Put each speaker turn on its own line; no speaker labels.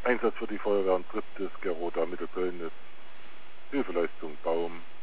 Einsatz für die Feuerwehr und Trip des Gerota Mittelköln ist Hilfeleistung Baum